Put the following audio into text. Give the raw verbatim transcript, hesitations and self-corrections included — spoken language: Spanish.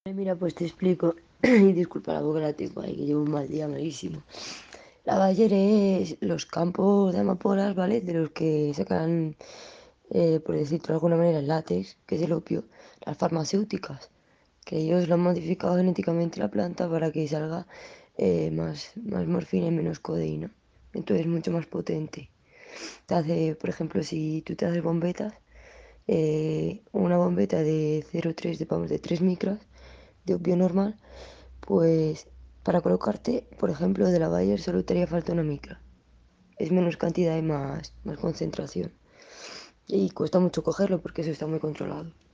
Mira, pues te explico. Y disculpa la boca, la tengo ahí, que llevo un mal día malísimo. La Bayer es los campos de amapolas, ¿vale? De los que sacan, eh, por decirlo de alguna manera, el látex, que es el opio, las farmacéuticas, que ellos lo han modificado genéticamente la planta para que salga eh, más, más morfina y menos codeína. Entonces es mucho más potente. Te hace, por ejemplo, si tú te haces bombetas, eh, una bombeta de cero coma tres, de, vamos, de tres micras de opio normal, pues para colocarte, por ejemplo, de la Bayer solo te haría falta una micra. Es menos cantidad y más, más concentración. Y cuesta mucho cogerlo porque eso está muy controlado.